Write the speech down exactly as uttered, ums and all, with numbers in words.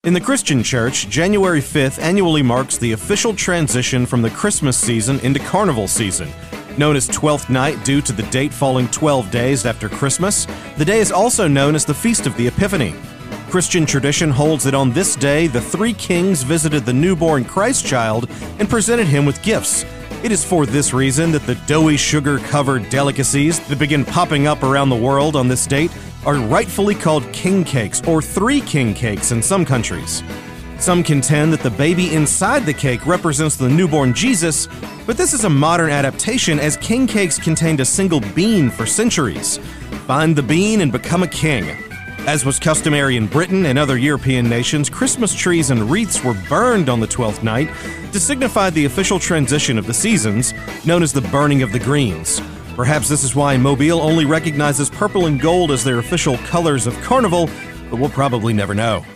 In the Christian Church, January fifth annually marks the official transition from the Christmas season into Carnival season. Known as Twelfth Night due to the date falling twelve days after Christmas, the day is also known as the Feast of the Epiphany. Christian tradition holds that on this day, the three kings visited the newborn Christ child and presented him with gifts. It is for this reason that the doughy, sugar-covered delicacies that begin popping up around the world on this date are rightfully called king cakes, or three king cakes in some countries. Some contend that the baby inside the cake represents the newborn Jesus, but this is a modern adaptation as king cakes contained a single bean for centuries. Find the bean and become a king. As was customary in Britain and other European nations, Christmas trees and wreaths were burned on the twelfth night to signify the official transition of the seasons, known as the burning of the greens. Perhaps this is why Mobile only recognizes purple and gold as their official colors of Carnival, but we'll probably never know.